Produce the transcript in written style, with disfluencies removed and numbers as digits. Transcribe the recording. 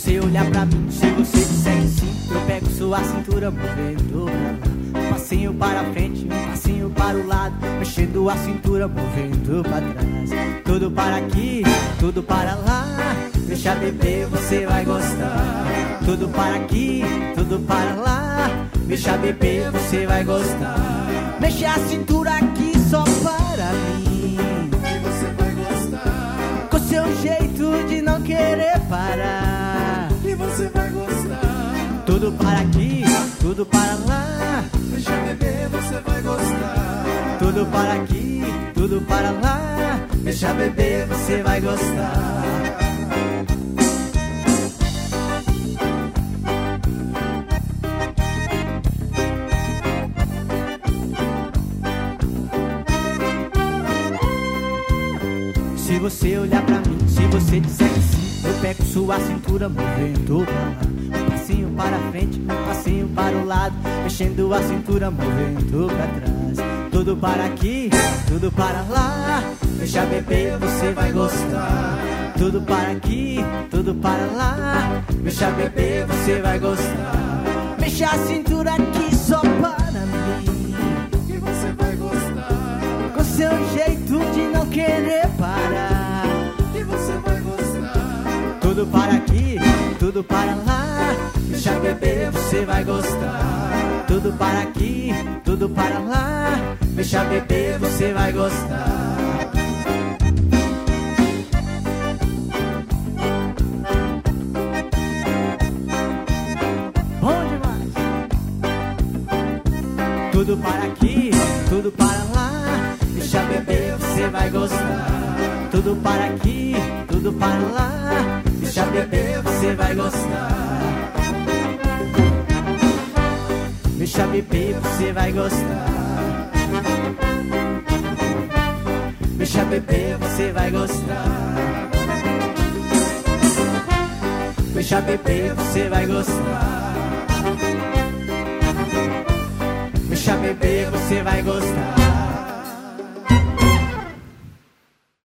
você olhar pra mim, se você disser que sim, eu pego sua cintura movendo pra lá. Um passinho para frente, um passinho para o lado, mexendo a cintura, movendo pra trás. Tudo para aqui, tudo para lá, deixa beber, você vai gostar. Tudo para aqui, tudo para lá, deixa beber, você vai gostar. Mexe a cintura aqui só para mim, e você vai gostar. com seu jeito de não querer parar, E você vai gostar. tudo para aqui, tudo para lá, Deixa beber, você vai gostar. tudo para aqui, tudo para lá, deixa beber, você vai gostar. Se você olhar pra mim, se você disser que sim, eu pego sua cintura, movendo pra lá. Um passinho para frente, um passinho para o lado, mexendo a cintura, movendo pra trás. Tudo para aqui, tudo para lá, deixa beber, você vai gostar. Tudo para aqui, tudo para lá, deixa beber, você vai gostar. Mexe a cintura aqui só para mim, E você vai gostar. com seu jeito de não querer parar. E você vai gostar. Tudo para aqui, tudo para lá, deixa beber, você vai gostar. Tudo para aqui, tudo para lá, deixa beber, você vai gostar. Bom demais. Tudo para aqui, tudo para lá, deixa beber, você vai gostar. Tudo para aqui, tudo para lá, deixa beber, você vai gostar. Deixa beber, você vai gostar. Deixa beber, você vai gostar. Deixa beber, você vai gostar. Deixa beber, você vai gostar.